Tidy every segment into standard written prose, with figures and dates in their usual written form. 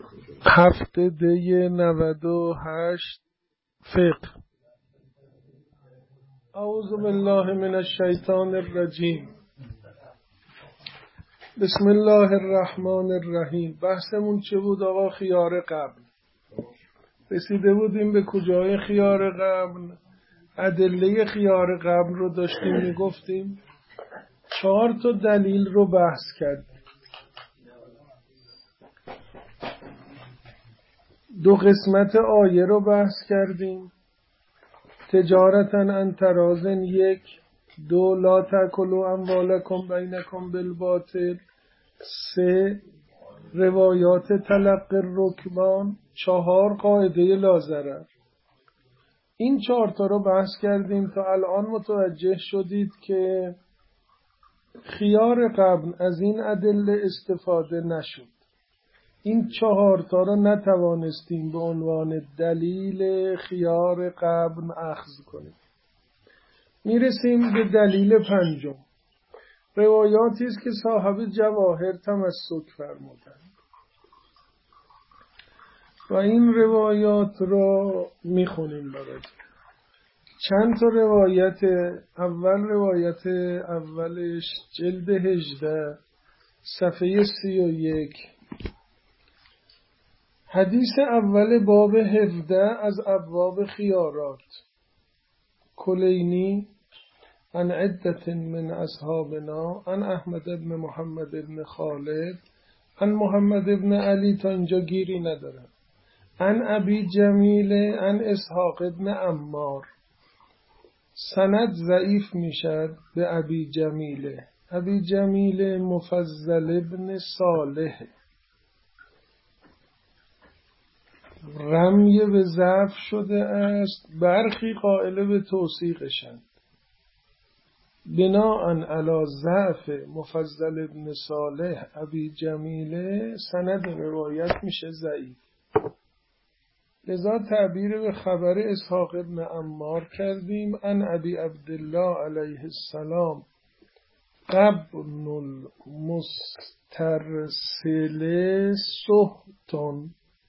هفته دی 98 فقه. اعوذ بالله من الشیطان الرجیم. بسم الله الرحمن الرحیم. بحثمون چه بود آقا؟ خیار قبل. رسیده بودیم به کجای خیار قبل؟ ادله خیار قبل رو داشتیم میگفتیم. 4 تا دلیل رو بحث کردیم. 2 قسمت آیه رو بحث کردیم. تجارتا عن تراض 1، 2 لا تأکلوا اموالکم بینکم بالباطل، 3 روایات تلقی الرکبان، 4 قاعده لا ضرر. این 4 تا رو بحث کردیم. تا الان متوجه شدید که خیار قبل از این ادله استفاده نشد. این 4 تا رو نتوانستیم به عنوان دلیل خیار قبل اخذ کنیم. میرسیم به دلیل 5. روایاتی است که صاحب جواهر تمسک فرمودند و این روایات رو میخونیم براتون. چند تا روایت. روایت اولش جلد 18 صفحه 31. حدیث اول باب 17 از ابواب خیارات. کلینی عن عدت من اصحابنا عن احمد بن محمد بن خالد عن محمد بن علی، تا اینجا گیری نداره، عن ابی جمیل عن اسحاق بن عمار. سند ضعیف میشد به ابی جمیل. ابی جمیل مفضل بن صالح. رمی به ضعف شده است، برخی قائل به توثیقشند. بناء علی ضعف مفضل بن صالح ابی جمیل سند روایت میشه ضعیف. لذا تعبیر به خبر اسحاق بن عمار کردیم. عن ابی عبدالله علیه السلام قبن المسترسل سهتون.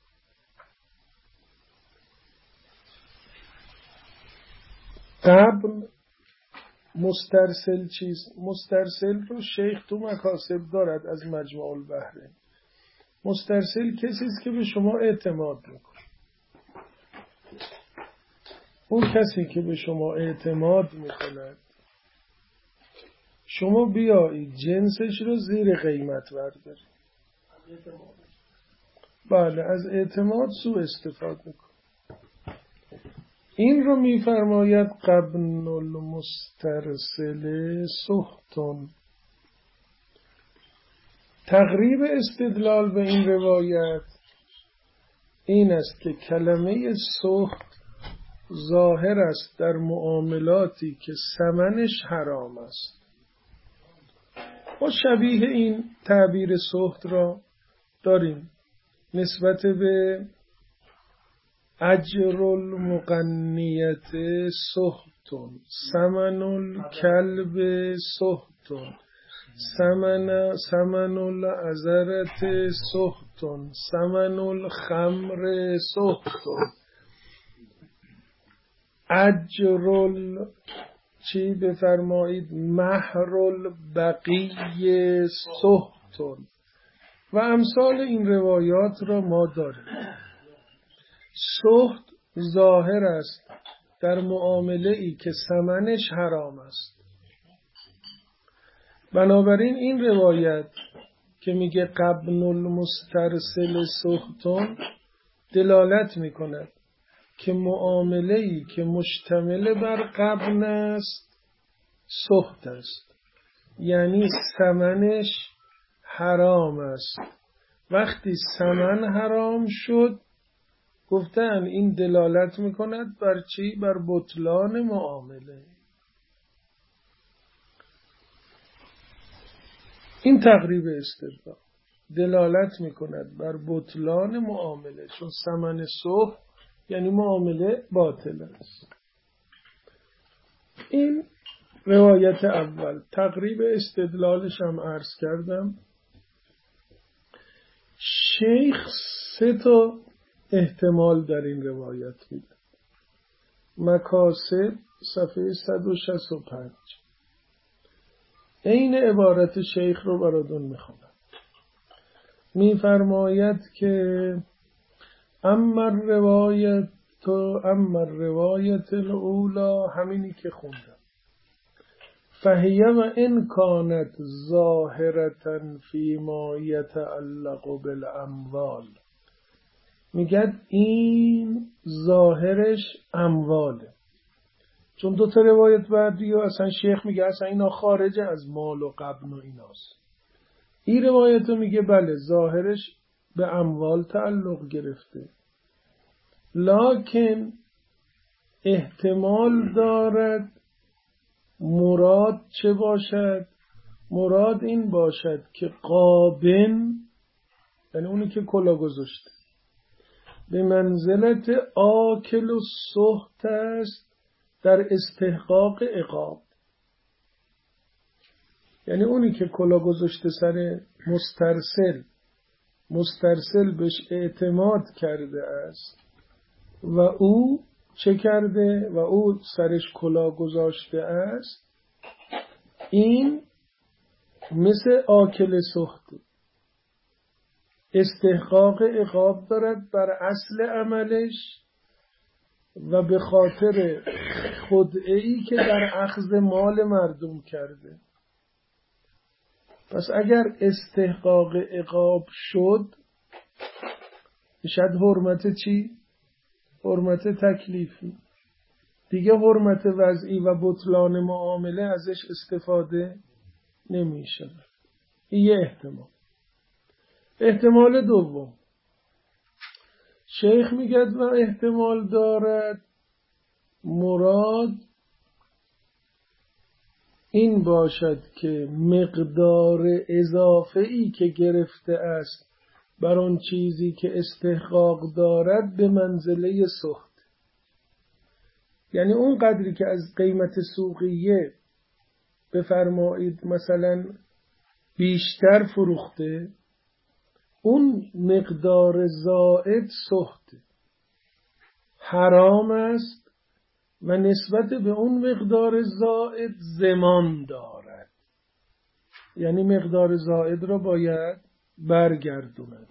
قبل مسترسل چیست؟ مسترسل رو شیخ تو مکاسب دارد از مجموع البحرین. مسترسل کسی است که به شما اعتماد میکنه. اون کسی که به شما اعتماد میکند، شما بیایید جنسش رو زیر قیمت بردارید. بله، از اعتماد سوء استفاده میکنه. این رو میفرماید قبن المسترسل سهتون. تقریب استدلال به این روایت این است که کلمه سهت ظاهر است در معاملاتی که ثمنش حرام است. ما شبیه این تعبیر سهت را داریم نسبت به اجر المقنیت سهتون، ثمن الکلب سهتون، ثمن العذرت سهتون، ثمن الخمر سهتون، اجر چی بفرمایید مهر البقی سهتون و امثال این روایات را ما داریم. سهت ظاهر است در معامله ای که ثمنش حرام است. بنابراین این روایت که میگه قبن المسترسل سهتون دلالت میکند که معامله ای که مشتمل بر قبن است سهت است، یعنی ثمنش حرام است. وقتی ثمن حرام شد گفتن این دلالت میکند بر چی؟ بر بطلان معامله. این تقریب استدلال دلالت میکند بر بطلان معامله، چون ثمن سهت یعنی معامله باطل است. این روایت اول. تقریب استدلالش هم عرض کردم. شیخ 3 3 تا احتمال در این روایت میده. مکاسب صفحه 165. این عبارت شیخ رو براتون میخونم. میفرماید که اما روایت الاولا، همینی که خوندم، فهیه و ان کانت ظاهرة فیما یتعلق بالاموال، میگه این ظاهرش امواله. چون 2 تا روایت بعدی و اصلا شیخ میگه اصلا اینا خارجه از مال و غبن و ایناست. این روایت رو میگه بله ظاهرش به اموال تعلق گرفته، لکن احتمال دارد مراد چه باشد؟ مراد این باشد که قابن، یعنی اونی که کلا گذاشته، به منزلت آکل و سحت است در استحقاق عقاب. یعنی اونی که کلا گذاشته سر مسترسل بهش اعتماد کرده است و او چه کرده و او سرش کلا گذاشته است، این مثل آکل سحت استحقاق عقاب دارد بر اصل عملش و به خاطر خدعه‌ای که در اخذ مال مردم کرده. پس اگر استحقاق عقاب شد میشد حرمت چی؟ حرمت تکلیفی. دیگه حرمت وضعی و بطلان معامله ازش استفاده نمیشه. این یه احتمال. احتمال دوم، شیخ میگه و احتمال دارد مراد این باشد که مقدار اضافه‌ای که گرفته است بر آن چیزی که استحقاق دارد به منزله سحت، یعنی اون قدری که از قیمت سوقیه بفرمایید مثلا بیشتر فروخته، اون مقدار زائد سحت حرام است و نسبت به اون مقدار زائد ضمان دارد، یعنی مقدار زائد رو باید برگردوند.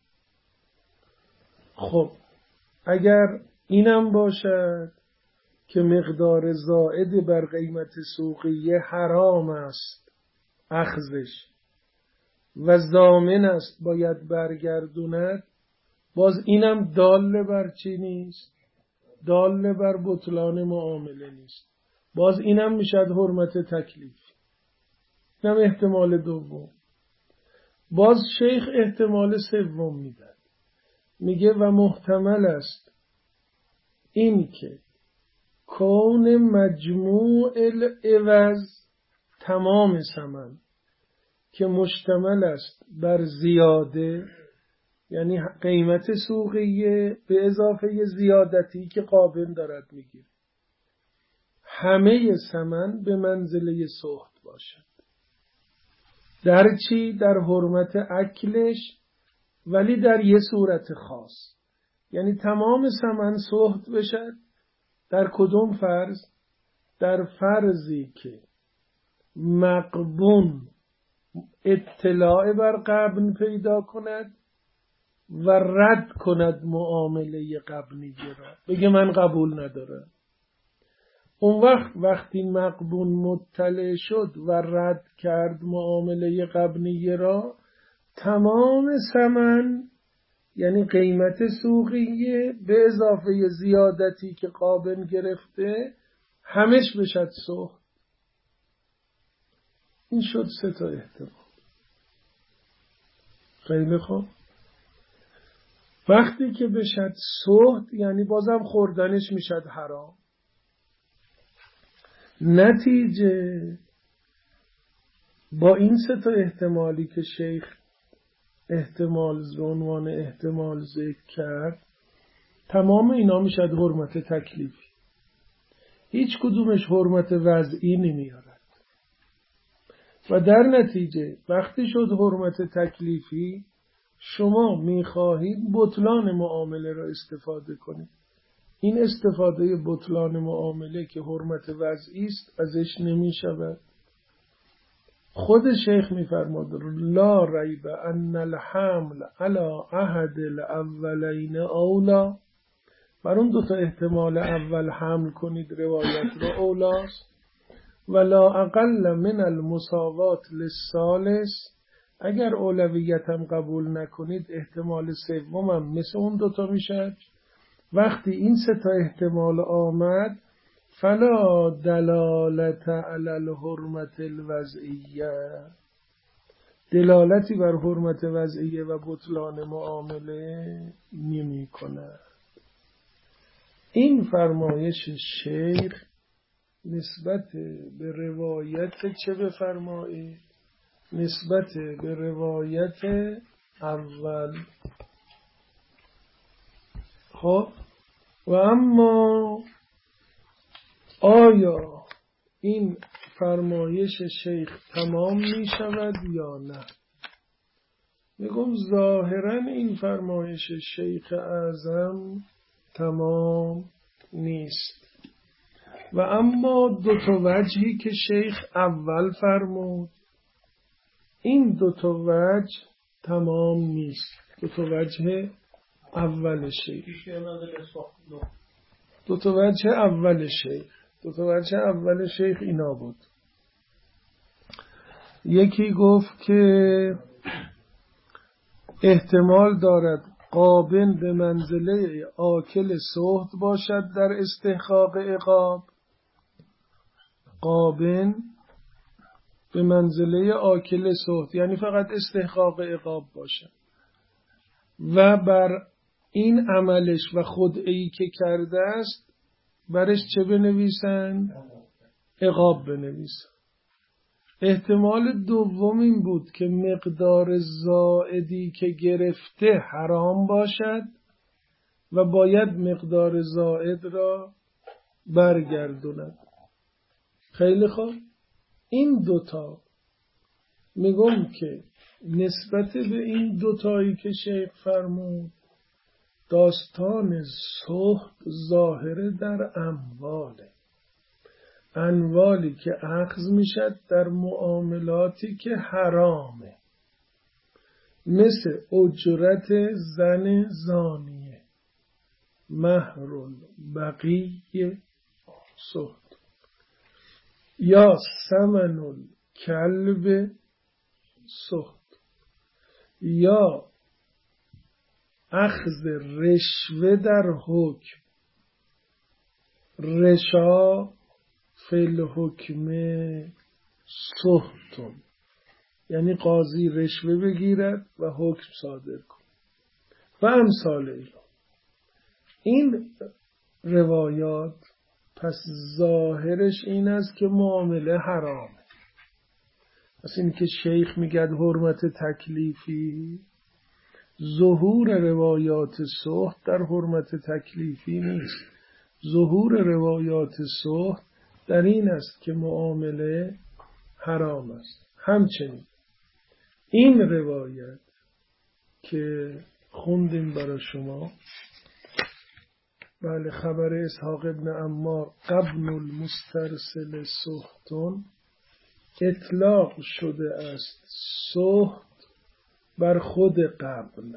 خب اگر اینم باشد که مقدار زائد بر قیمت سوقیه حرام است اخذش و ضامن است باید برگردوند، باز اینم دال بر چی نیست؟ دال بر بطلان معامله نیست. باز اینم میشد حرمت تکلیف. اینم احتمال دوم. باز شیخ احتمال سوم میدن، میگه و محتمل است این که کون مجموع العوض، تمام ثمن که مشتمل است بر زیاده، یعنی قیمت سوقیه به اضافه زیادتی که قابل دارد میگیره، همه ثمن به منزله سحت باشد. در چی؟ در حرمت اکلش، ولی در یه صورت خاص، یعنی تمام ثمن سحت بشد. در کدوم فرض؟ در فرضی که مقبون اطلاع بر قبن پیدا کند و رد کند معامله قبنیه را، بگه من قبول ندارم. اون وقتی مقبون مطلع شد و رد کرد معامله قبنیه را، تمام ثمن یعنی قیمت سوقیه به اضافه زیادتی که قابل گرفته همش بشد سحت. این شد 3 تا احتمال. خیلی خوب. وقتی که بشد سحت یعنی بازم خوردنش میشد حرام. نتیجه با این 3 تا احتمالی که شیخ احتمال عنوان احتمال ذکر کرد، تمام اینا میشد حرمت تکلیفی. هیچ کدومش حرمت وضعی نمیارد و در نتیجه وقتی شد حرمت تکلیفی، شما میخواهید بطلان معامله را استفاده کنید. این استفاده بطلان معامله که حرمت وضعی است ازش نمی شود. خود شیخ میفرماد لا ریب ان الحمل علی احد الاولین اولا، بر اون دو تا احتمال اول حمل کنید روایت رو اولاست. ولا اقل من المساوات للثالث، اگر اولویت هم قبول نکنید احتمال سوم هم مثل اون دوتا میشه. وقتی این سه تا احتمال آمد فلا دلالت علی الحرمت الوضعیه، دلالتی بر حرمت وضعیه و بطلان معامله نمی کند. این فرمایش شیخ نسبت به روایت چه بفرمایید؟ نسبت به روایت اول. خب و اما آیا این فرمایش شیخ تمام می شود یا نه؟ میگم ظاهرا این فرمایش شیخ اعظم تمام نیست. و اما دو تا وجهی که شیخ اول فرمود، این دو تا وجه تمام نیست. دو تا وجه اول شیخ، دو تا وجه اول شیخ اینا بود. یکی گفت که احتمال دارد قابن به منزله آکل سحت باشد در استحقاق عقاب. قابن به منزله آکل سحت یعنی فقط استحقاق عقاب باشد و بر این عملش و خدعه‌ای که کرده است برش چه بنویسن؟ عقاب بنویسن. احتمال دوم این بود که مقدار زائدی که گرفته حرام باشد و باید مقدار زائد را برگردوند. خیلی خوب، این دوتا میگم که نسبت به این دوتایی که شیخ فرمود داستان سحت ظاهره در اموالی که اخذ میشد در معاملاتی که حرامه، مثل اجرت زن زانیه، مهر البقی سحت، یا ثمن الکلب سحت، یا اخذ رشوه در حکم، رشا فی الحکم سحت، یعنی قاضی رشوه بگیرد و حکم صادر کند و امثال اینا. این روایات پس ظاهرش این است که معامله حرامه. پس این که شیخ میگه حرمت تکلیفی، ظهور روایات سحت در حرمت تکلیفی نیست. ظهور روایات سحت در این است که معامله حرام است. همچنین این روایت که خوندیم برای شما، بله، خبر اسحاق ابن عمار قبن المسترسل سحتون، اطلاق شده است سحت بر خود قبن،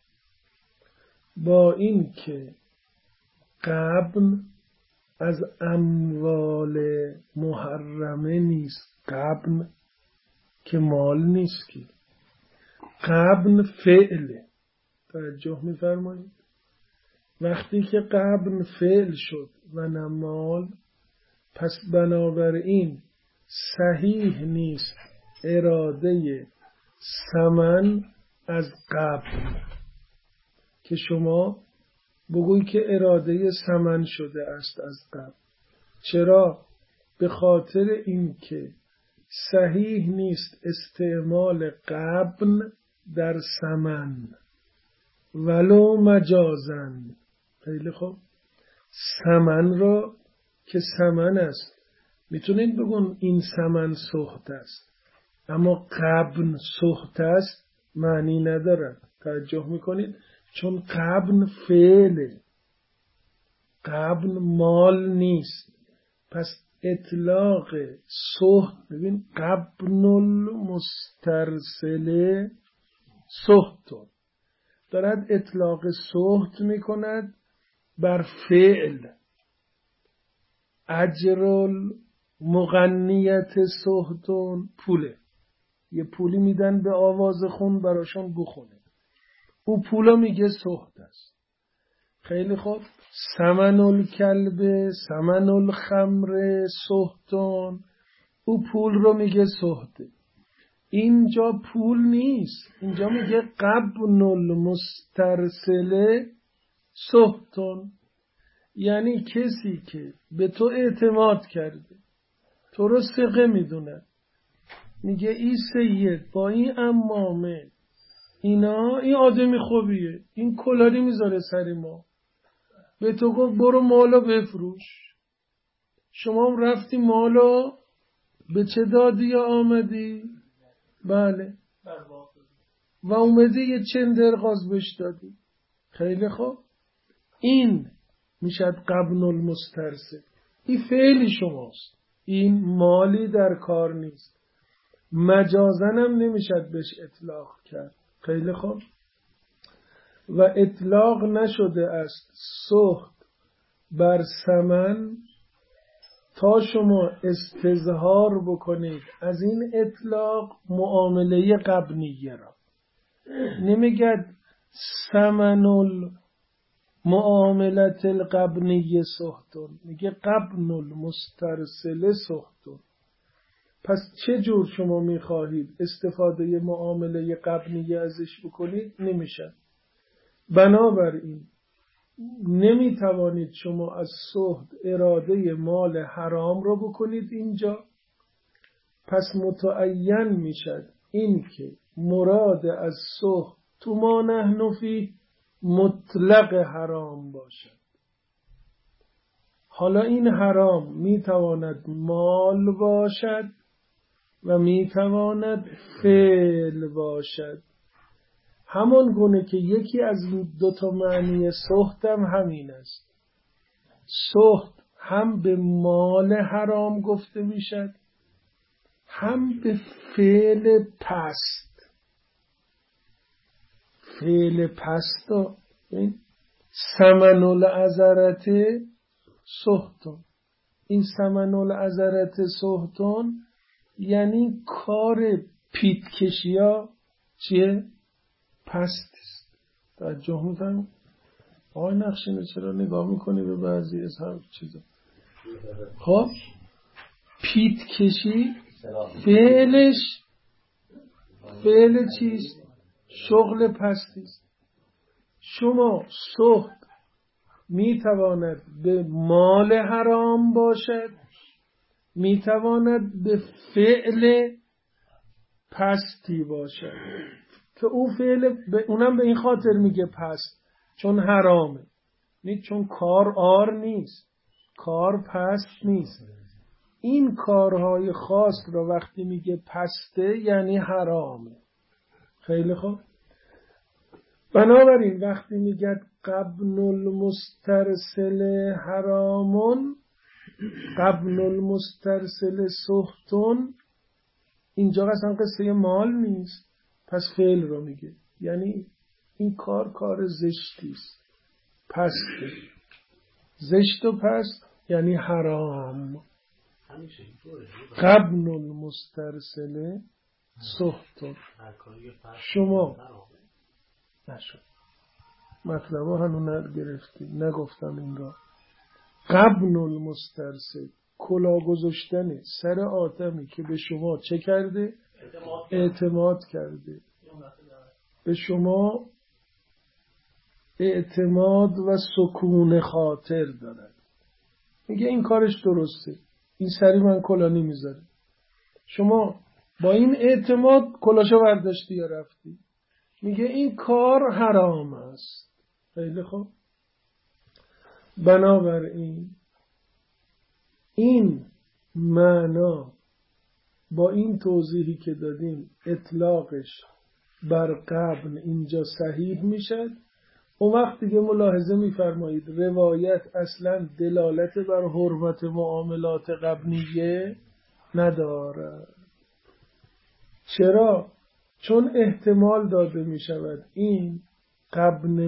با این که قبن از اموال محرمه نیست. قبن که مال نیست، که قبن فعله. توجه می‌فرمایید؟ وقتی که قبن فعل شد و نه مال، پس بنابراین صحیح نیست اراده ثمن از قبن، که شما بگویی که اراده ثمن شده است از قبل. چرا؟ به خاطر اینکه صحیح نیست استعمال قبن در ثمن ولو مجازن. خیلی خوب، ثمن را که ثمن است میتونید بگون این ثمن سحت است، اما قبن سحت است معنی ندارد. توجه میکنید؟ چون غبن فعله، غبن مال نیست. پس اطلاق سهت، ببین غبن المسترسله سهتون، دارد اطلاق سهت میکند بر فعل. اجر المغنیت سهتون، پوله، یه پولی میدن به آواز خون براشون بخونه، او پولا میگه سهت است. خیلی خوب. ثمن الکلب ثمن الخمر سهتون، او پول رو میگه سهته. اینجا پول نیست، اینجا میگه غبن المسترسله سهتون، یعنی کسی که به تو اعتماد کرده، تو رو ثقه میدونه، میگه این سید با این عمامه اینا، این آدمی خوبیه، این کلاری میذاره سر ما، به تو گفت برو مالو بفروش، شما هم رفتی مالو به چه دادی یا آمدی؟ بله، و اومدی یه چند درغاز بش دادی. خیلی خوب، این میشد غبن المسترسل. این فعلی شماست، این مالی در کار نیست، مجازن هم نمیشد بهش اطلاق کرد. خیلی خوب. و اطلاق نشده است سهت بر ثمن تا شما استظهار بکنید از این اطلاق معامله غبنیه را. نمیگد ثمن المعاملت الغبنیه سهتون، میگه غبن المسترسل سهتون. پس چه جور شما میخواهید استفاده معامله غبنیه ازش بکنید؟ نمیشه. بنابراین نمیتوانید شما از سهت اراده مال حرام رو بکنید اینجا. پس متعین میشد این که مراد از سهت تو ما نحن فی مطلق حرام باشد. حالا این حرام میتواند مال باشد و میتواند فعل باشد. همان گونه که یکی از دو تا معنی سهت هم همین است. سهت هم به مال حرام گفته میشد، هم به فعل پست. فعل پست و ثمن العذرت سهتون. این ثمن العذرت سهتون یعنی کار پیتکشی ها چیه؟ پست است. توجه می‌کنم. آقای نقشینه چرا نگاه میکنی به بعضی از هم چیزا؟ خب پیتکشی فعلش فعل چیست؟ شغل پستی است. شما سهت میتواند به مال حرام باشد، میتواند به فعل پستی باشد که او فعل اونم به این خاطر میگه پست چون حرامه، نه چون کار آر نیست، کار پست نیست. این کارهای خاص رو وقتی میگه پسته یعنی حرامه. خیلی خوب. بنابراین وقتی میگه غبن المسترسل حرامون، غبن المسترسل سهتون، اینجا اصلا قصه مال نیست، پس فعل رو میگه، یعنی این کار زشتی است، پسته. زشت و پست یعنی حرام. غبن المسترسل سهتون. شما نشد مطلب ها هنو نگرفتی، نگفتم این را. غبن المسترسل، کلا گذاشتن سر آدمی که به شما چه کرده؟ اعتماد کرده، به شما اعتماد و سکون خاطر دارد. میگه این کارش درسته، این سری من کلا نمیذاره. شما با این اعتماد کلاشو برداشتی یا رفتی. میگه این کار حرام است. خیلی خوب. بنابراین این معنا با این توضیحی که دادیم اطلاقش بر قبن اینجا صحیح میشد. اون وقت دیگه ملاحظه میفرمایید روایت اصلا دلالت بر حرمت معاملات قبنیه نداره. چرا؟ چون احتمال داده می شود این قبن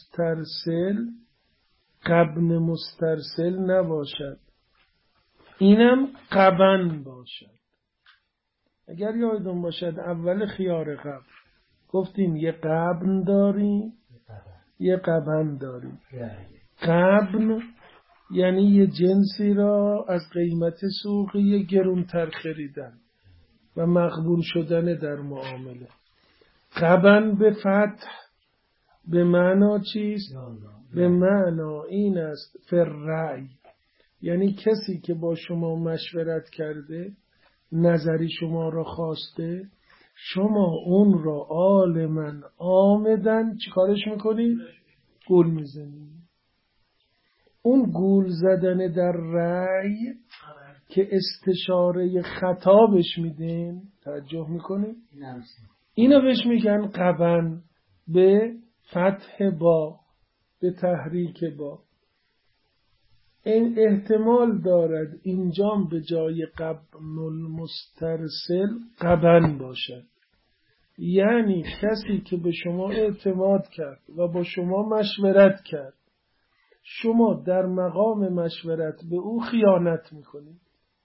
مسترسل نباشد، اینم قبن باشد. اگر یادتون باشد اول خیار قبن گفتیم یه قبن داریم یه قبن داریم. قبن یعنی یه جنسی را از قیمت سوقی گرونتر خریدن و مقبول شدن در معامله. قبن به فتح به معنا چیست؟ به معنا این است فرعی، یعنی کسی که با شما مشورت کرده، نظری شما را خواسته، شما اون را عالماً آمدن چیکارش میکنید؟ گول میزنید. اون گول زدن در رأی که استشاره خطابش میدین، توجه میکنید؟ اینو بهش میگن قبن به فتح با، به تحریک با. این احتمال دارد اینجام به جای قبن المسترسل قبن باشد، یعنی کسی که به شما اعتماد کرد و با شما مشورت کرد، شما در مقام مشورت به او خیانت میکنید.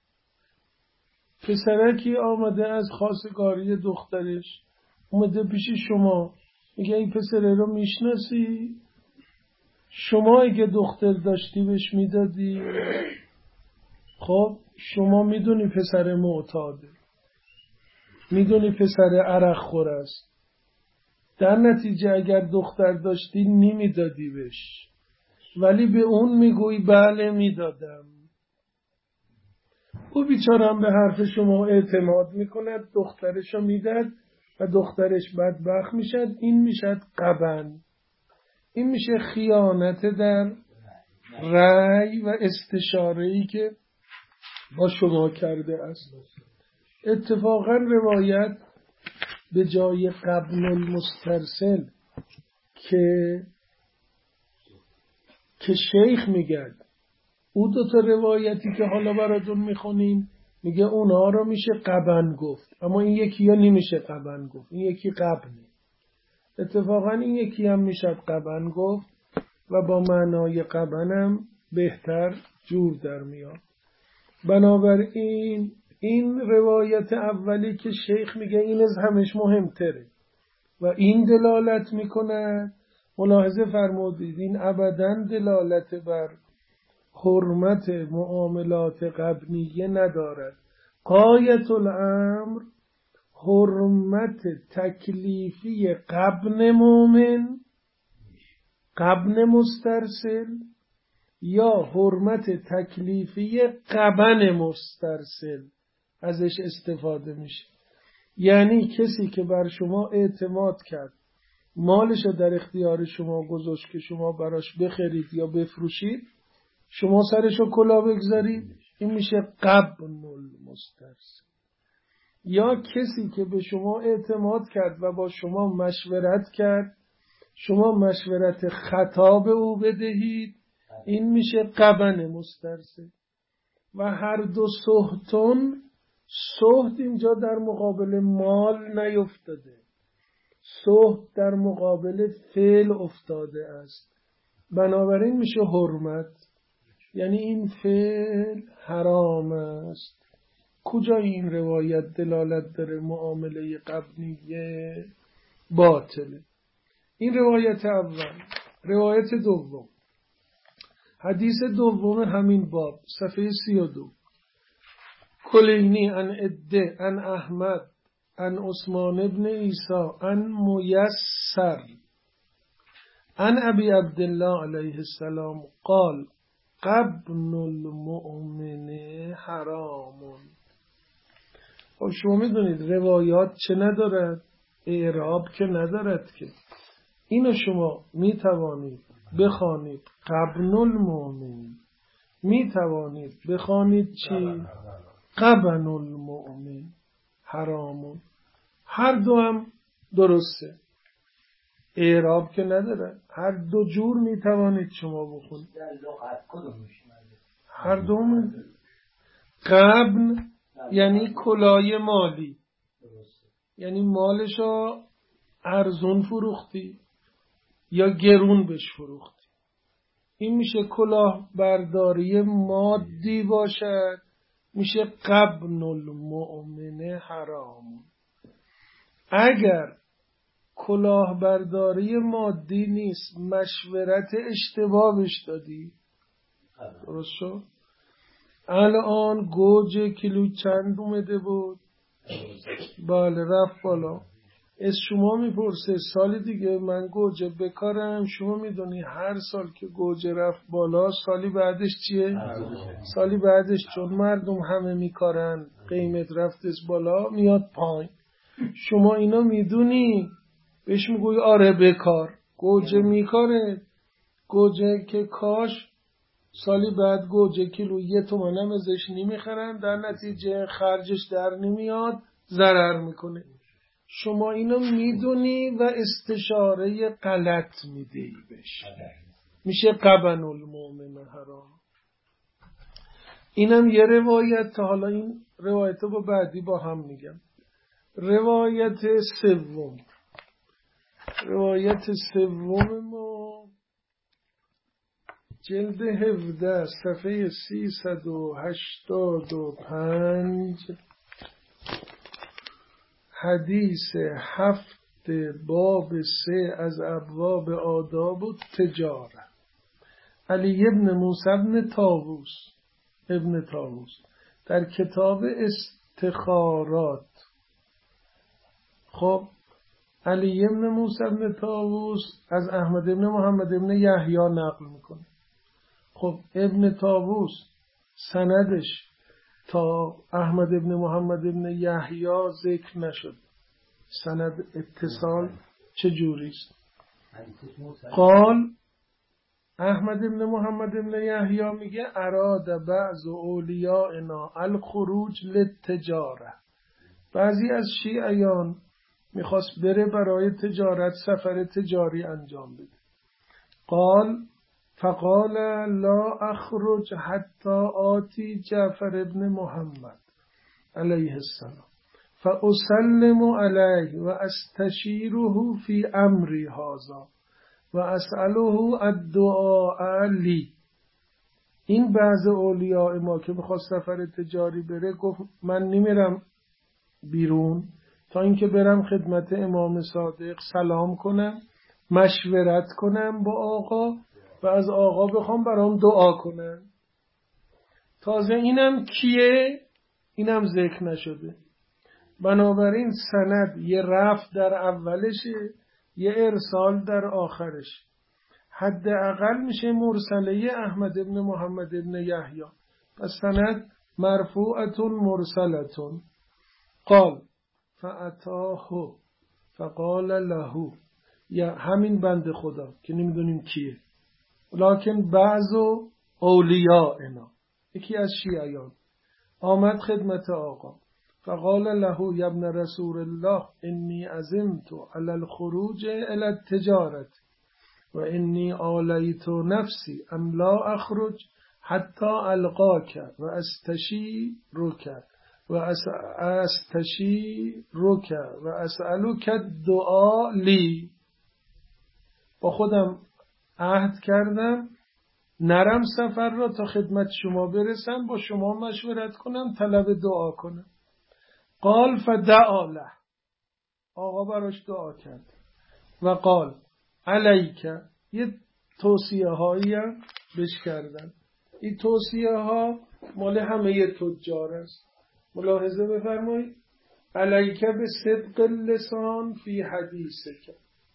پسرکی آمده از خواستگاری دخترش اومده پیش شما، میگه این پسره رو میشناسی؟ شما اگه دختر داشتی بهش میدادی؟ خب شما میدونی پسر معتاده، میدونی پسر عرق خور است، در نتیجه اگر دختر داشتی نمیدادی بهش، ولی به اون میگوی بله میدادم. او بیچارم به حرف شما اعتماد میکند، دخترشو میداد و دخترش بدبخت میشد. این میشد قبن، این میشه خیانت در رأی و استشاره‌ای که با شما کرده است. اتفاقا روایت به جای قبن المسترسل که شیخ میگه، او دوتا روایتی که حالا براتون میخونیم میگه اونها رو میشه قبن گفت، اما این یکی یا نمیشه قبن گفت، این یکی قبنه. اتفاقا این یکی هم میشه قبن گفت و با معنای قبنم بهتر جور در میاد. بنابراین این روایت اولی که شیخ میگه این از همش مهمتره و این دلالت میکنه. ملاحظه فرمودید این ابداً دلالت بر حرمت معاملات قبنیه ندارد. غایت الامر حرمت تکلیفی قبن مومن، قبن مسترسل، یا حرمت تکلیفی قبن مسترسل ازش استفاده میشه. یعنی کسی که بر شما اعتماد کرد، مالش در اختیار شما گذاشت که شما براش بخرید یا بفروشید، شما سرشو کلا بگذارید، این میشه قبن المسترسل. یا کسی که به شما اعتماد کرد و با شما مشورت کرد، شما مشورت خطا به او بدهید، این میشه قبن مسترسل. و هر دو سهتون، سهت اینجا در مقابل مال نیفتاده، سهت در مقابل فعل افتاده است، بنابراین میشه حرمت، یعنی این فعل حرام است. کجا این روایت دلالت داره معامله قبنیه باطله؟ این روایت اول. روایت دوم، حدیث دوم همین باب، صفحه 32. کلینی ان عده ان احمد ان عثمان ابن عیسی ان میسر ان ابی عبدالله علیه السلام قال قبن المؤمن حرام. خب شما میدونید روایات چه ندارد؟ اعراب که ندارد که. اینو شما میتوانید بخوانید قبن المؤمن، میتوانید بخوانید چی؟ قبن المؤمن حرام. هر دو هم درسته، اعراب که نداره، هر دو جور میتوانید شما بخونید. هر دوم. غبن یعنی کلاه مالی، یعنی مالشو ارزون فروختی یا گرون بهش فروختی. این میشه کلاه برداری مادی باشد، میشه غبن المؤمن حرام. اگر کلاهبرداری مادی نیست، مشورت اشتباه بهش دادی، درست شد؟ الان گوجه کیلو چند اومده بود؟ بله رفت بالا. از شما میپرسه سال دیگه من گوجه بکارم، شما میدونی هر سال که گوجه رفت بالا سالی بعدش چیه؟ سالی بعدش چون مردم همه میکارن قیمت رفت از بالا میاد پایین. شما اینا میدونی بهش میگوی آره بکار، گوجه میکاره. گوجه که کاش سالی بعد گوجه کیلو 1 تومن هم ازش نمیخرن، در نتیجه خرجش در نمیاد، ضرر میکنه. شما اینو میدونی و استشاره غلط میدهی بهش، میشه غبن المؤمن حرام. اینم یه روایت. تا حالا این روایت با بعدی با هم میگم. روایت سوم، روایت سوم ما جلد 17 صفحه 385 حدیث 7 باب 3 از ابواب آداب و تجاره. علی ابن موسی ابن طاووس در کتاب استخارات. خب علی ابن موسی ابن طاووس از احمد ابن محمد ابن یحیی نقل میکنه. خب ابن طاووس سندش تا احمد ابن محمد ابن یحیی ذکر نشد. سند اتصال چجوریست؟ قال احمد ابن محمد ابن یحیی میگه اراد بعض اولیاءنا الخروج للتجاره. بعضی از شیعیان میخواست بره برای تجارت، سفر تجاری انجام بده. فقال لا اخرج حتی آتی جعفر ابن محمد علیه السلام فاسلم علیه و استشیره فی امری هذا و اسأله الدعاء لی. این بعض اولیاء ما که میخواست سفر تجاری بره گفت من نمیرم بیرون تا اینکه برم خدمت امام صادق سلام کنم، مشورت کنم با آقا و از آقا بخوام برام دعا کنم. تازه اینم کیه؟ اینم ذکر نشده. بنابراین سند یه رفع در اولشه، یه ارسال در آخرش. حداقل میشه مرسله احمد ابن محمد ابن یحیی. پس سند مرفوعتون مرسلتون. قال فاتاه فقال له، یا همین بند خدا که نمیدونیم کیه، لکن بعضو اولیاءنا، یکی از شیعیان آمد خدمت آقا. فقال له یا ابن رسول الله انی عزمت علی الخروج الی التجارت و انی آلیت نفسی ام لا اخرج حتی القاک و استشیرک و اسألک الدعاء لی. با خودم عهد کردم نرم سفر را تا خدمت شما برسم، با شما مشورت کنم، طلب دعا کنم. قال فدعا له، آقا براش دعا کرد. و قال علیک، یه توصیه هایی هم بش کردن. این توصیه ها مال همه تجار است. ملاحظه بفرمایید. علیک به صدق اللسان فی حدیثک،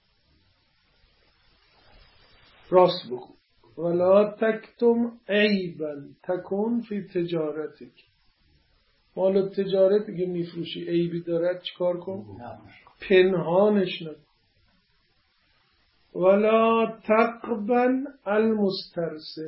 راست بگو. ولا تکتم عیبا تکون فی تجارتک. مال تجارتی که میفروشی عیبی دارد چیکار کن؟ پنهانش نکن. ولا تقبن المسترسل.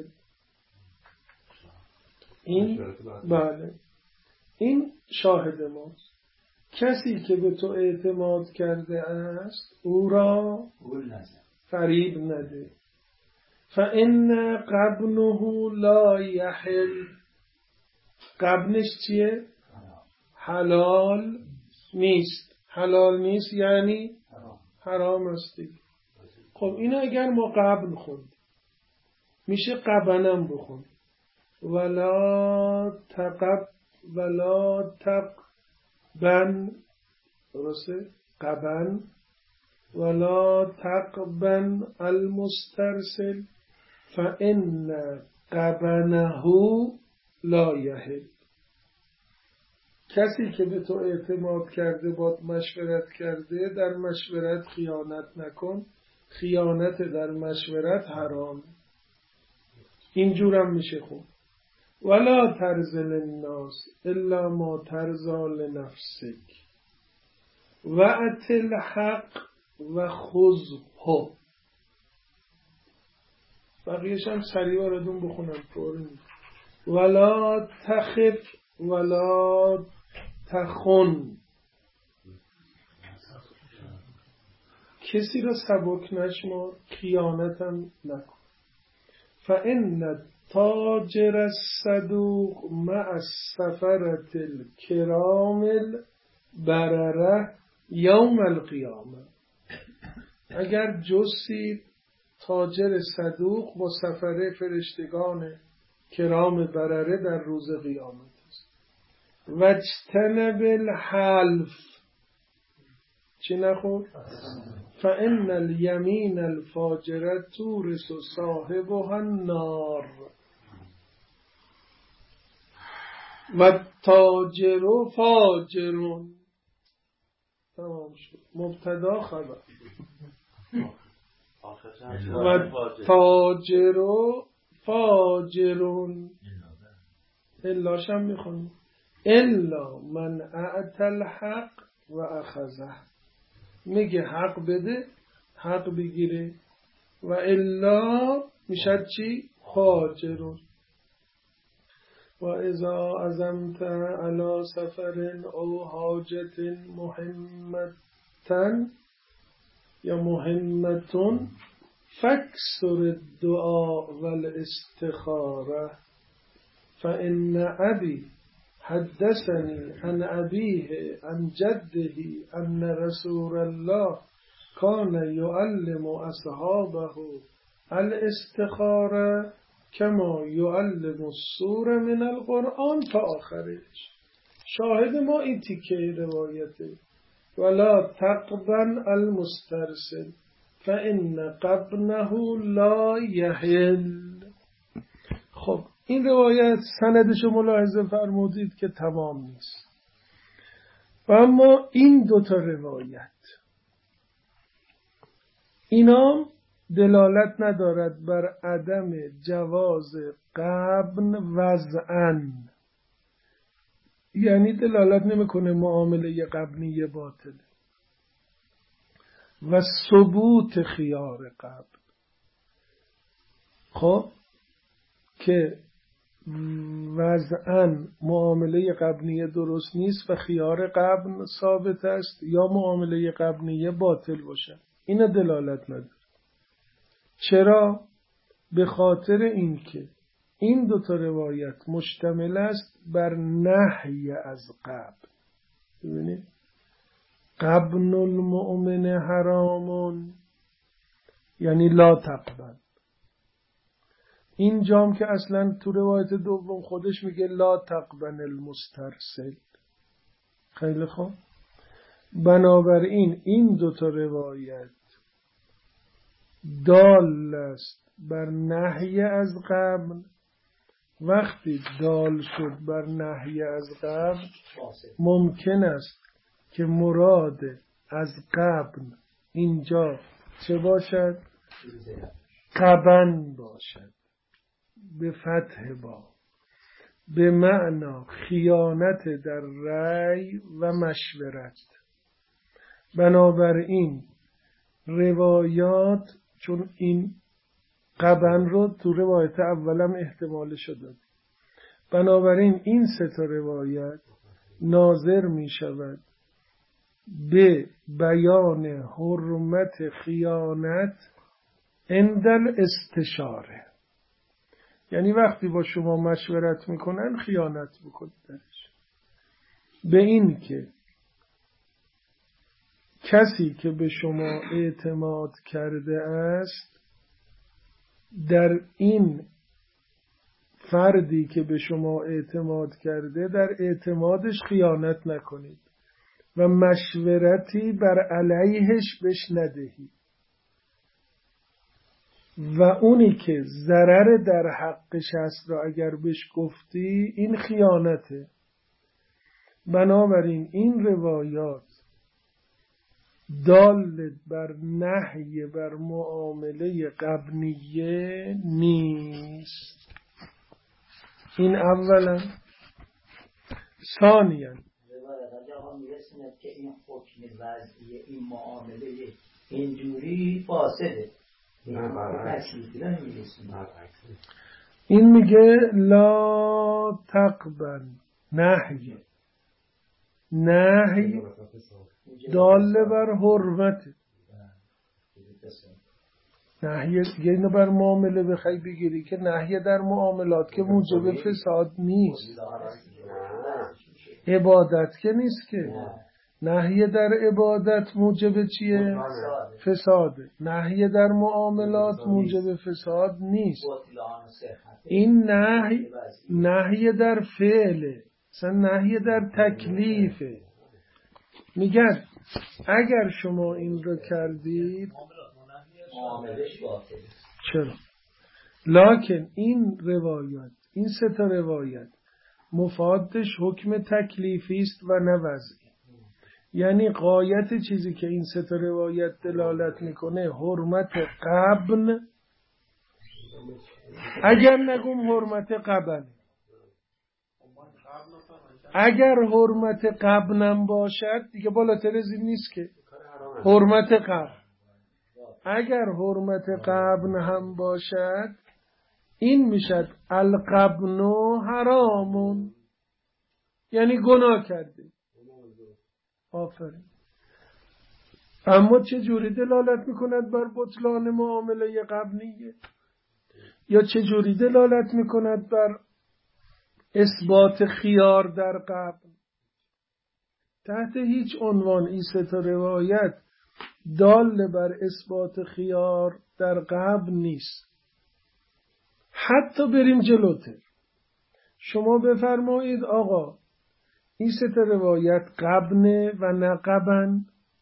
این بله این شاهد ماست کسی که به تو اعتماد کرده است او را فریب نده. فإن قبنه لا یحل. قبنش چیه؟ حلال نیست. حلال نیست یعنی حرام است. خب اینو اگر ما قبن خوند میشه قبنم بخون. ولا تقبن، درسته؟ قبن. ولا تقبن المسترسل فإن قبنه لا یحل. کسی که به تو اعتماد کرده باد مشورت کرده در مشورت خیانت نکن. خیانت در مشورت حرام. اینجورم میشه خون. ولا ترزل الناس الا ما ترزا لنفسک وأت الحق و خذه. بقیهش هم سریع براتون بخونم طوری. ولا تخف ولا تخن. کسی را سبک نشمار، خیانتم نکن. فإن تاجر الصدوق مع السفرة الكرام البررة یوم القیامه. اگر جزی تاجر صدوق با سفره فرشتگان کرام برره در روز قیامت است. واجتنب الحلف. چی نخور؟ فإن اليمين الفاجرة تورث صاحبها النار. و تاجر فاجر. تمام شد. مبتدا خبر. و تاجر فاجرون. الاش هم میخونیم. الا من اعطى الحق و اخذه. میگه حق بده، حق بگیره. و الا میشد چی؟ فاجرون. و اذا عزمت على سفر او حاجت مهمتن یا مهمتون فاکثر الدعاء والاستخاره. فإن ابي حدثني عن أبيه عن جده أن رسول الله كان يعلم أصحابه الاستخاره كما يعلم السور من القرآن تا آخرش. شاهد ما این تیکه روایته. ولا تقبن المسترسل فإن قبنه لا یحل. خب این روایت سندشو ملاحظه فرمودید که تمام نیست. و اما این دوتا روایت اینا دلالت ندارد بر عدم جواز قبن وضعاً. یعنی دلالت نمیکنه معامله قبنی باطله. و ثبوت خیار قبن. خب که وضعاً معامله قبنی درست نیست و خیار قبن ثابت است یا معامله قبنی باطل باشه. اینا دلالت نداره. چرا؟ به خاطر اینکه این دوتا روایت مشتمل است بر نهی از قبن. ببینید قبن المؤمن حرامون یعنی لا تقبن. این جام که اصلا تو روایت دوم خودش میگه لا تقبن المسترسل. خیلی خوب. بنابراین این دوتا روایت دال است بر نهی از قبن. وقتی دال شد بر نهی از قبن ممکن است که مراد از قبن اینجا چه باشد؟ قبن باشد به فتح با، به معنا خیانت در رأی و مشورت. بنابراین روایات چون این قبن رو تو روایت اولم احتمال شده، بنابراین این سه تا روایت ناظر می شود به بیان حرمت خیانت عند الاستشاره، یعنی وقتی با شما مشورت میکنن خیانت بکنید درش، به این که کسی که به شما اعتماد کرده است در این فردی که به شما اعتماد کرده در اعتمادش خیانت نکنید و مشورتی بر علیهش بش ندهید و اونی که ضرر در حقش هست را اگر بهش گفتی این خیانته. بنابراین این روایات دال بر نهی بر معامله غبنیه نیست. این اولا. ثانیا میرسونه که این حکم وضعی این معامله اینجوری فاسده. این میگه لا تقبل نهی دال بر حرمت، نهی دیگه بر معامله بخوای بگیری که نهی در معاملات که موجب فساد نیست، عبادت که نیست که. نهی در عبادت موجب چیه؟ فساده. نهی در معاملات موجب فساد نیست. این نهی در فعله، مثلا نهی در تکلیفه. میگن اگر شما این رو کردید چرا؟ لکن این روایت، این سه تا روایت مفادش حکم تکلیفی است و نه وضعی. یعنی غایت چیزی که این سه تا روایت دلالت میکنه حرمت قبن، اگر نگم حرمت قبن، اگر حرمت قبنم باشد دیگه بالاتر از این نیست که حرمت قبن. اگر حرمت قبن هم باشد این میشد القبن حرامون، یعنی گناه کرده. آفرین. اما چه جوری دلالت میکند بر بطلان معامله قبنیه؟ یا چه جوری دلالت میکند بر اثبات خیار در قبن؟ تحت هیچ عنوان این سه تا روایت دال بر اثبات خیار در قبن نیست. حتی بریم جلوتر، شما بفرمایید آقا این سه تا روایت قبنه و نه قبن،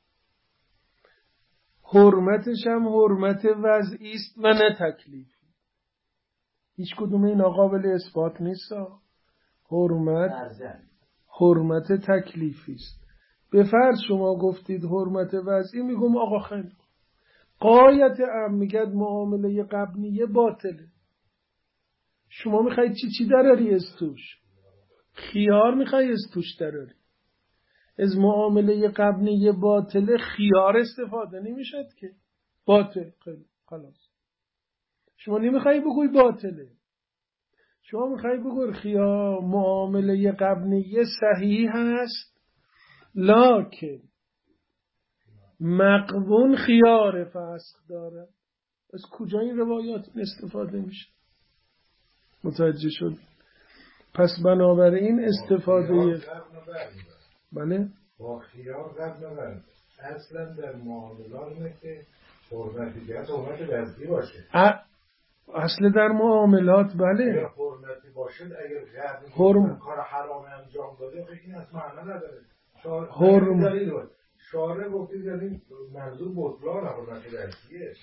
حرمتش هم حرمت وضعی است و نه تکلیفی. هیچ کدوم این قابل اثبات نیست. حرمت تکلیفی است. به فرض شما گفتید حرمت وضعی، میگم آقا خیلی غایت میگد معامله قبنیه باطله. شما میخواید چی دراری از توش؟ خیار میخوای از توش دراری. از معامله قبنیه باطله خیار استفاده نمیشد که باطل. خلاص شما نمیخوای بگوی باطله، شما میخوای بگوی خیار معامله قبنیه صحیح هست لکن مقبون خیار فسخ داره. از کجا این روایات استفاده میشه؟ متوجه شد؟ پس بنابراین استفاده بله با خیار قبل نبرد. اصلا در معاملات که حرمتیت حرمت وضعی باشه، اصل در معاملات بله اگر حرمتی باشه، اگر کار حرام انجام داده این اصلا معنی نداره. شارع گفتید یعنی منظور بطلان حرمت وضعیه.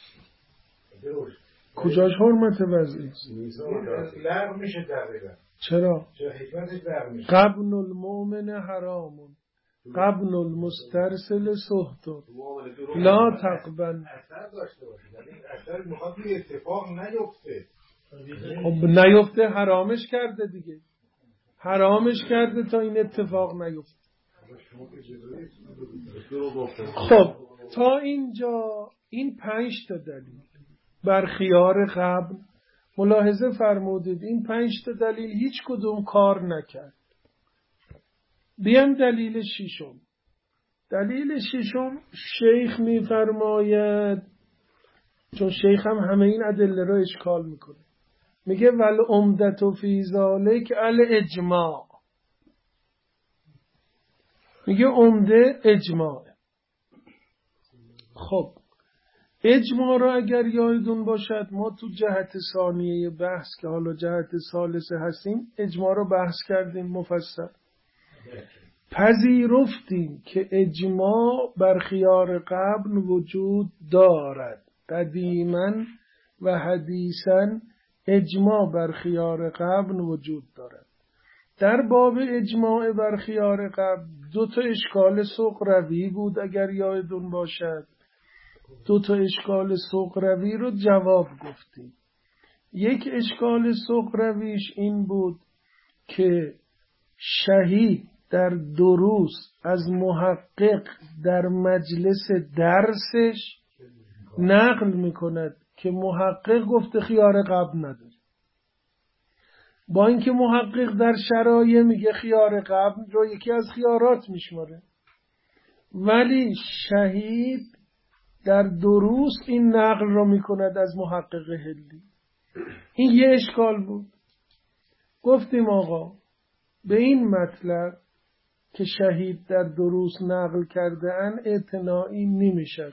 کجاش حرمت وضعی است؟ لغو میشه دقیقا. چرا؟ حکمتش لغو میشه. قبن المؤمن حرامون قبن المسترسل سهتون لا تقبل. اثر داشته باشه، یعنی اثر میخواد توی اتفاق نیفته. خب نیفته حرامش کرده دیگه، حرامش کرده تا این اتفاق نیفته. خب تا اینجا این 5 تا دلیل بر خیار قبل ملاحظه فرمودید. این 5 تا دلیل هیچ کدوم کار نکرد. بیان دلیل ششم. دلیل ششم شیخ میفرماید، چون شیخ هم همه این ادله را اشکال میکنه، میگه ول عمدت فی ذالک الاجماع. میگه عمده اجماع. خب اجماع را اگر یادتون باشد ما تو جهت ثانیه بحث که حالا جهت ثالثه هستیم اجماع را بحث کردیم مفصل. پذیرفتیم که اجماع بر خیار قبل وجود دارد. قدیما و حدیثا اجماع بر خیار قبل وجود دارد. در باب اجماع بر خیار قبل دو تا اشکال سغروی بود اگر یادتون باشد. دو تا اشکال سغروی رو جواب گفتیم. یک اشکال سغرویش این بود که شهید در دروس از محقق در مجلس درسش نقل میکند که محقق گفته خیار قبل نداره، با اینکه محقق در شرایع میگه خیار قبل رو یکی از خیارات میشماره، ولی شهید در دروس این نقل رو میکند از محقق هلی. این یه اشکال بود. گفتیم آقا به این مطلب که شهید در دروس نقل کرده ان اعتنایی نمیشد.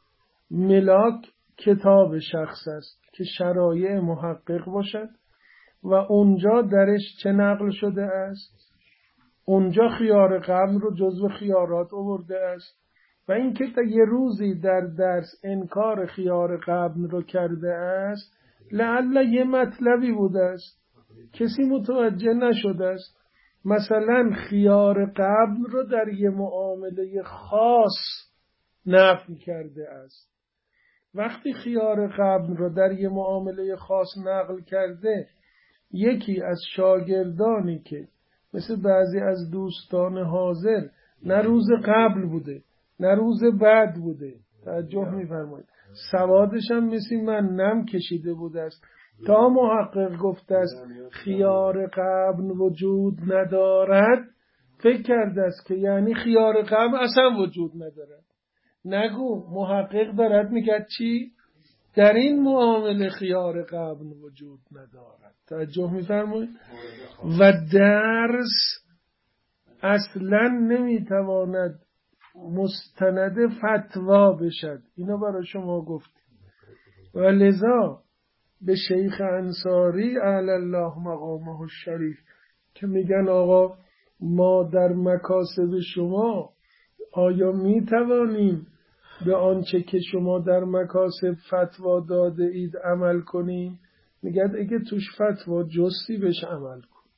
ملاک کتاب شخص است که شرایع محقق باشد و اونجا درش چه نقل شده است؟ اونجا خیار قبل رو جزو خیارات آورده است و اینکه تا یه روزی در درس انکار خیار قبل رو کرده است لعل یه مطلبی بوده است کسی متوجه نشده است. مثلا خیار قبل رو در یه معامله خاص نفی کرده است. وقتی خیار قبل رو در یه معامله خاص نقل کرده، یکی از شاگردانی که مثل بعضی از دوستان حاضر نه روز قبل بوده نه روز بعد بوده، توجه می‌فرمایید، سوادش هم مثل من نم کشیده بوده است تا محقق گفته است خیار قبل وجود ندارد، فکر کرده است که یعنی خیار قبل اصلا وجود ندارد. نگو، محقق دارد میگه چی؟ در این معامله خیار قبل وجود ندارد. توجه می‌فرمایید. و درس اصلا نمیتواند مستند فتوا بشد. اینو برای شما گفتیم. و لذا به شیخ انصاری اعلی الله مقامه الشریف که میگن آقا ما در مکاسب شما آیا میتوانیم به آنچه که شما در مکاسب فتوا داده اید عمل کنیم؟ میگن اگه توش فتوا جستی بهش عمل کن.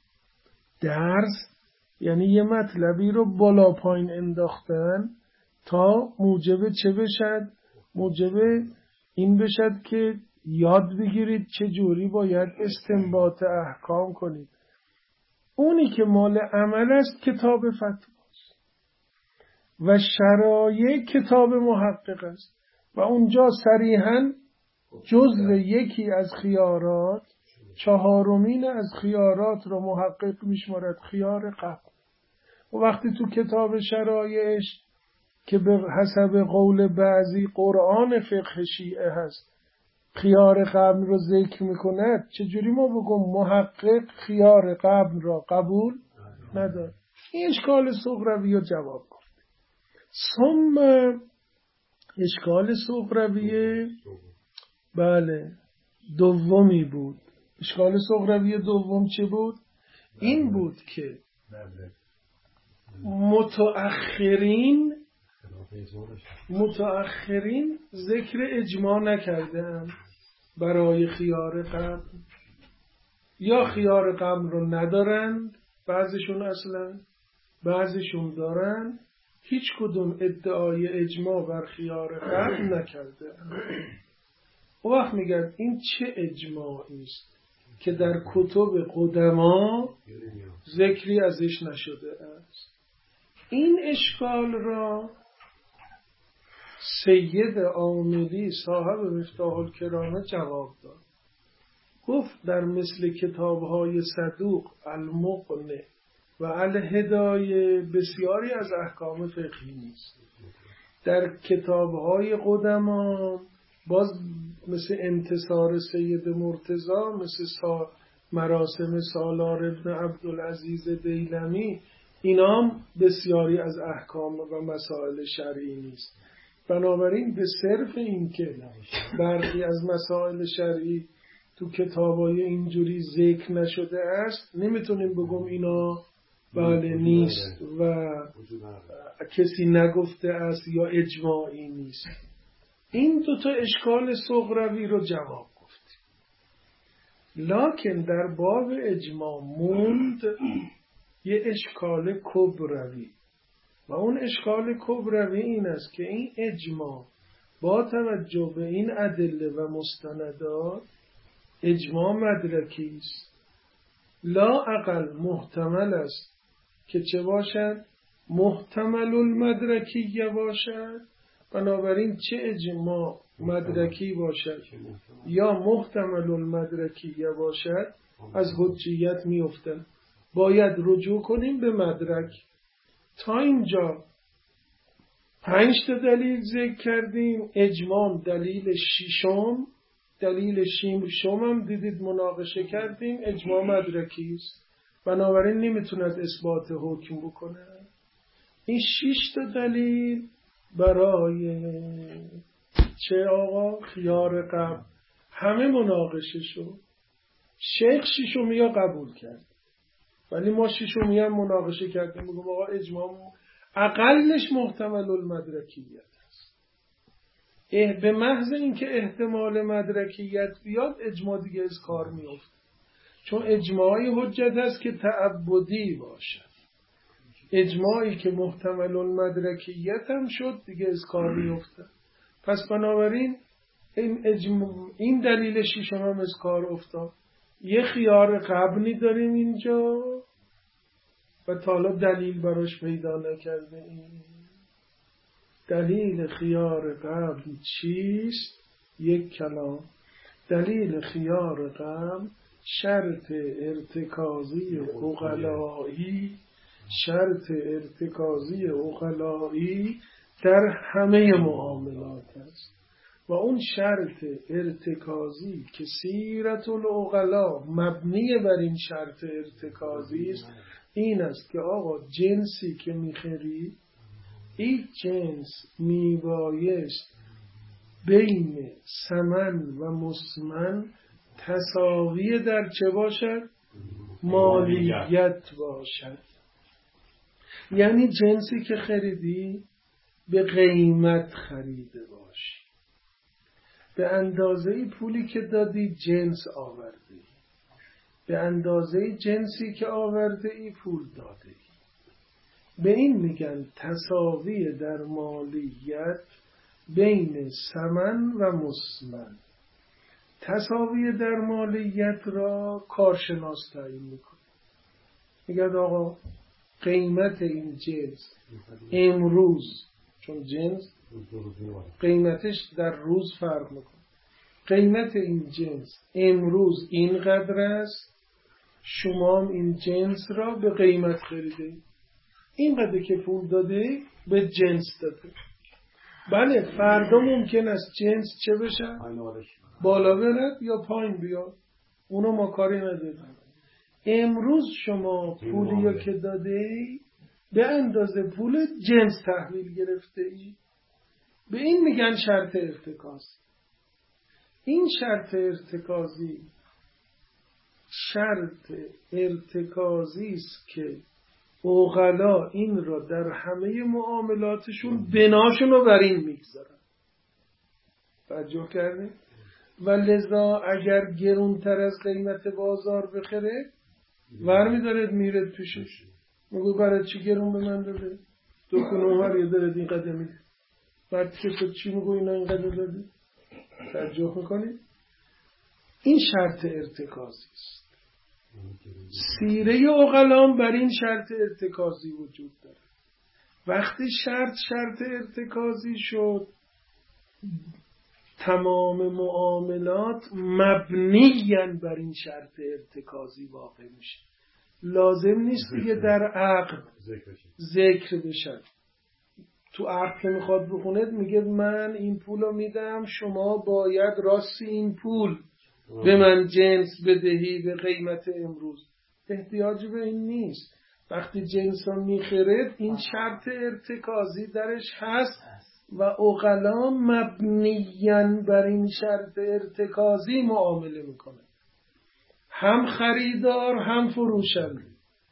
درس یعنی یه مطلبی رو بالا پایین انداختن تا موجب چه بشد؟ موجب این بشد که یاد بگیرید چه جوری باید استنباط احکام کنید. اونی که مال عمل است کتاب فتواست و شرایع کتاب محقق است و اونجا صریحاً جزء یکی از خیارات، چهارمین از خیارات رو محقق میشمارد خیار قبل. و وقتی تو کتاب شرایعش که به حسب قول بعضی قرآن فقه شیعه هست خیار قبل رو ذکر میکند، چجوری ما بگم محقق خیار قبل را قبول نداره؟ این اشکال سغروی رو جواب گفت. ثم اشکال سغروی بله دومی بود. اشکال سغروی دوم چه بود؟ این بود که متأخرین ذکر اجماع نکردند برای خیار قبل، یا خیار قبل رو ندارند، بعضشون اصلا، بعضشون دارند، هیچ کدوم ادعای اجماع بر خیار قبل نکرده. او وقت میگن این چه اجماعی است که در کتب قدما ذکری ازش نشده است. این اشکال را سید عاملی صاحب مفتاح الکرامه جواب داد. گفت در مثل کتاب‌های صدوق، المغنی و الهدایه بسیاری از احکام فقهی نیست. در کتاب‌های قدما باز مثل انتصار سید مرتضی، مثل مراسم سالار ابن عبدالعزیز دیلمی، اینا بسیاری از احکام و مسائل شرعی نیست. بنابراین به صرف این که برخی از مسائل شرعی تو کتابای اینجوری ذکر نشده است نمیتونیم بگم اینا بله نیست و کسی نگفته است یا اجماعی نیست. این دوتا اشکال صغروی رو جواب گفتیم. لکن در باب اجماع موند یه اشکال کبروی و اون اشکال کبروی این است که این اجماع با توجه به این ادله و مستندات اجماع مدرکی است. لا اقل محتمل است که چه باشد؟ محتمل المدرکیه باشد. بنابراین چه اجماع مدرکی باشد یا محتمل المدرکیه باشد از حجیت میافتد. باید رجوع کنیم به مدرک. تا اینجا 5 تا دلیل ذکر کردیم. اجماع دلیل ششم، دلیل ششم هم دیدید مناقشه کردیم، اجماع مدرکی است. بنابراین نمیتوند اثبات حکم بکنه. این 6 تا دلیل برای چه آقا؟ خیار قبل همه مناقشه شد. شیخ ششمی ها قبول کرد ولی ما ششمی هم مناقشه کردیم. بگم آقا اجماع اقلش محتمل المدرکیت است. به محض اینکه احتمال مدرکیت بیاد اجماع دیگه از کار میفته، چون اجماعی حجت است که تعبدی باشد. اجماعی که محتمل المدرکیت هم شد دیگه از کار میفته. پس بنابراین این دلیل ششم هم از کار افتاد. یه خیار قبلی داریم اینجا و تا حالا دلیل براش پیدا نکرده ایم. دلیل خیار قبل چیست؟ یک کلام. دلیل خیار قبل شرط ارتکازی عقلایی، شرط ارتکازی عقلایی در همه معاملات است و اون شرط ارتکازی که سیرت العقلا مبنی بر این شرط ارتکازی است این است که آقا جنسی که میخری این جنس میبایست بین ثمن و مسمن تساوی در چه باشد؟ مالیت باشد. یعنی جنسی که خریدی به قیمت خریده باشی، به اندازه پولی که دادی جنس آوردی، به اندازه جنسی که آورده ای پول داده ای. به این میگن تساوی در مالیت بین ثمن و مسمن. تساوی در مالیت را کارشناس تعیین میکنه. میگه آقا قیمت این جنس امروز، چون جنس قیمتش در روز فرق میکنه، قیمت این جنس امروز اینقدر است، شما این جنس را به قیمت خریده، اینقدر که پول داده به جنس داده. بله فردا ممکن است جنس چه بشه؟ بالا برد یا پایین بیاد، اونو ما کاری نداریم. امروز شما پولی که داده ای به اندازه پول جنس تحویل گرفته ای. به این میگن شرط ارتکاز. این شرط ارتکازی شرط ارتکازی است که عقلا این را در همه معاملاتشون بناشون رو بر این میگذارن. توجه کردید؟ و لذا اگر گرونتر از قیمت بازار بخره ور میدارد میره توشش، میگو برای چی گرون به من داده؟ دکون اومر یه دارد این قدر میده، بعد که تو چی میگو اینا این قدر داده؟ توجه میکنید؟ این شرط ارتکازی است. سیره عقلان بر این شرط ارتکازی وجود داره. وقتی شرط ارتکازی شد تمام معاملات مبنیاً بر این شرط ارتکازی واقع میشه. لازم نیست دیگه در عقد ذکر بشن. تو عقد که میخواد بخونه میگه من این پولو میدم، شما باید راست این پول به من جنس بدهی به قیمت امروز. احتیاج به این نیست. وقتی جنس رو میخرد این شرط ارتکازی درش هست و عقلا مبنیاً بر این شرط ارتکازی معامله میکنه، هم خریدار هم فروشنده.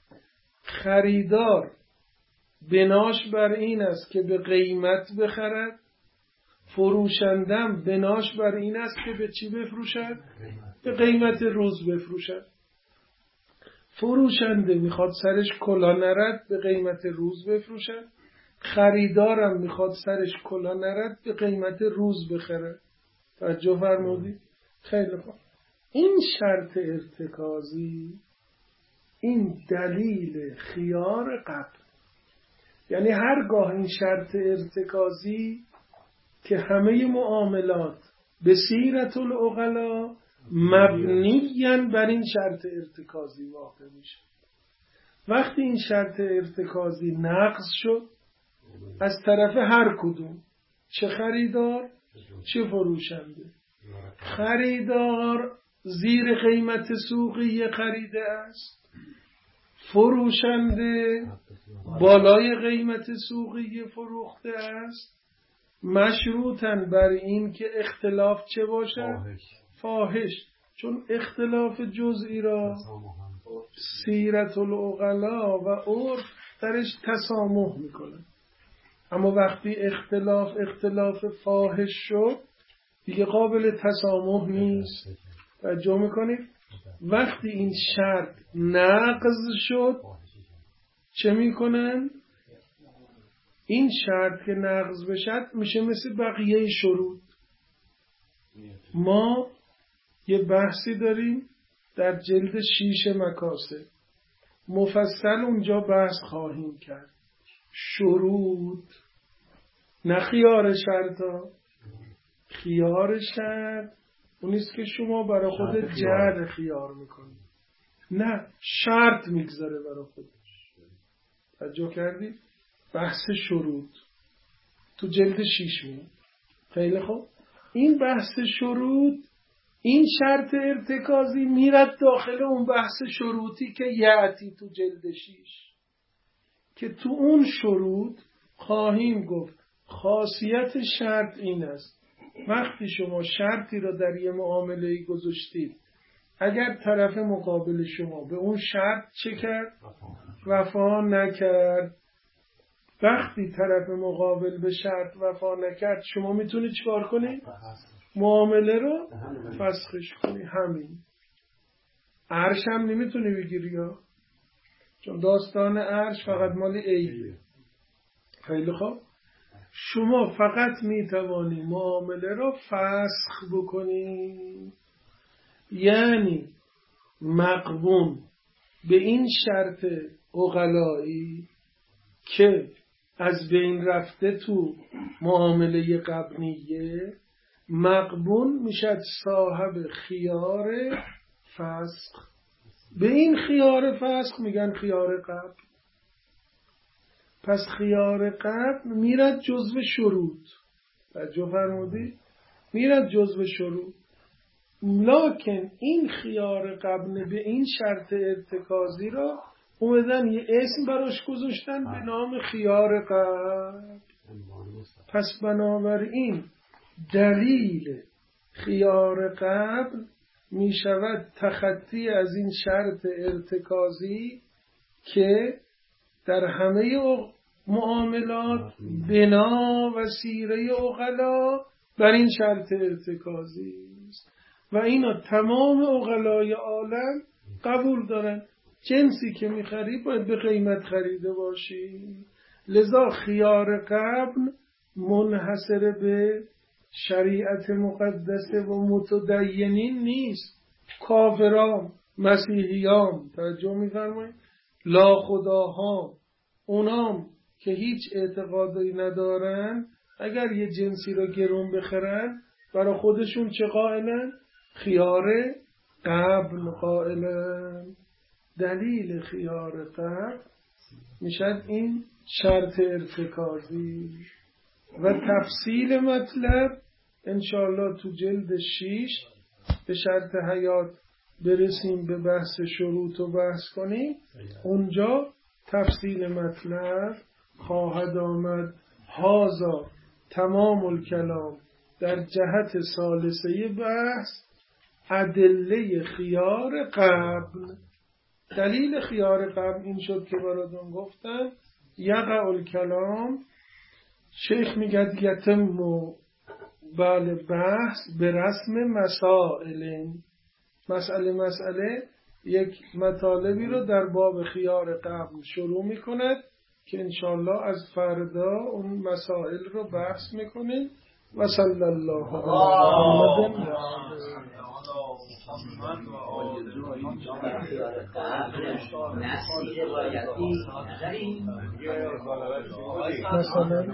خریدار بناش بر این است که به قیمت بخرد، فروشندم بناش بر این است که به چی بفروشد؟ به قیمت روز بفروشد. فروشنده میخواد سرش کلا نرد به قیمت روز بفروشد، خریدارم میخواد سرش کلا نرد به قیمت روز بخره. توجه فرمودید؟ خیلی خوب. این شرط ارتکازی این دلیل خیار قبل، یعنی هرگاه این شرط ارتکازی که همه معاملات به سیرت العقلا مبنیاً بر این شرط ارتکازی واقع میشه. وقتی این شرط ارتکازی نقض شد از طرف هر کدوم، چه خریدار چه فروشنده، خریدار زیر قیمت سوقی خریده است، فروشنده بالای قیمت سوقی فروخته است، مشروطاً بر این که اختلاف چه باشد؟ فاحش. چون اختلاف جزئی را سیرت العقلا و عرف درش تسامح میکنه، اما وقتی اختلاف فاحش شد دیگه قابل تسامح نیست. توجه میکنید؟ وقتی این شرط نقض شد چه میکنن؟ این شرط که نقض بشد میشه مثل بقیه شروط. ما یه بحثی داریم در جلد 6 مکاسب، مفصل اونجا بحث خواهیم کرد. شروط، نه خیار شرطا. خیار شرط اونیست که شما برای خودت جر خیار میکنی، نه شرط میگذاره برای خودش. توجه کردی؟ بحث شروط تو جلد 6 میاد. خیلی خوب. این بحث شروط، این شرط ارتکازی میرد داخل اون بحث شروطی که یعتی تو جلد 6، که تو اون شروط خواهیم گفت خاصیت شرط این است وقتی شما شرطی را در یه معامله گذاشتید، اگر طرف مقابل شما به اون شرط چه کرد؟ وفا نکرد. وقتی طرف مقابل به شرط وفا نکرد شما میتونید چیکار کنید؟ معامله رو فسخش کنی. همین. عرش هم نمیتونی بگیری یا، چون داستان عرش فقط مال عیبه. خیلی خوب. شما فقط میتوانی معامله رو فسخ بکنی، یعنی مقبون به این شرط عقلایی که از بین رفته تو معامله قبلیه، مقبون میشد صاحب خیار فسخ. به این خیار فسخ میگن خیار قبل. پس خیار قبل میرد جزو شروط. توجه فرمودی؟ میرد جزو شروط. لکن این خیار قبل به این شرط ارتکازی را اومدن یه اسم براش گذاشتن به نام خیار قبل. پس بنابراین دلیل خیار قبل می شود تخطی از این شرط ارتکازی که در همه معاملات بنا و سیره عقلا بر این شرط ارتکازی است و اینا تمام عقلای عالم قبول دارن. جنسی که میخری باید به قیمت خریده باشی. لذا خیار قبل منحصر به شریعت مقدسه و متدینین نیست. کافران، مسیحیان، توجه میفرمایید، لا خداها، اونام که هیچ اعتقادی ندارن اگر یه جنسی رو گرون بخرن برای خودشون چه قائلن؟ خیار قبل قائلن. دلیل خیار قبل میشد این شرط ارتکازی و تفصیل مطلب انشاءالله تو جلد 6 به شرط حیات برسیم به بحث شروط و بحث کنیم. اونجا تفصیل مطلب خواهد آمد. هازا تمام الکلام در جهت ثالثه بحث ادله خیار قبل. دلیل خیار قبل این شد که براتون گفتم یقع الکلام. شیخ میگه یتم بله بحث به رسم مسائل. مسئله یک مطالبی رو در باب خیار قبل شروع میکند که انشاءالله از فردا اون مسائل رو بحث میکنیم. و صلی الله علی محمد. مثلا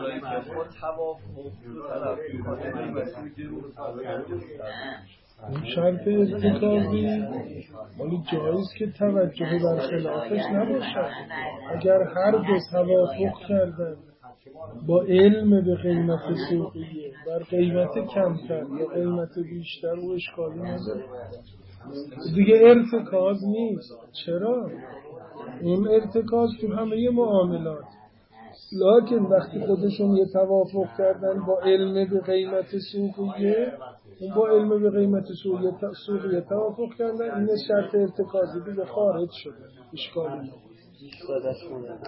این شرط ارتکازی ولی جایز که توجه بر خلافش نباشد. اگر هر دو توافق کردن با علم به قیمت سوقیه بر قیمت کمتر یا قیمت بیشتر و اشکالی نداره دیگه، ارتکاز نیست. چرا؟ این ارتکاز تو همه معاملات، لکن وقتی خودشون یه توافق کردن با علم به قیمت سوقیه، اون با علم به قیمت سوقیه توافق کردن، این شرط ارتکازی دیگه خارج شده، اشکالی نداره.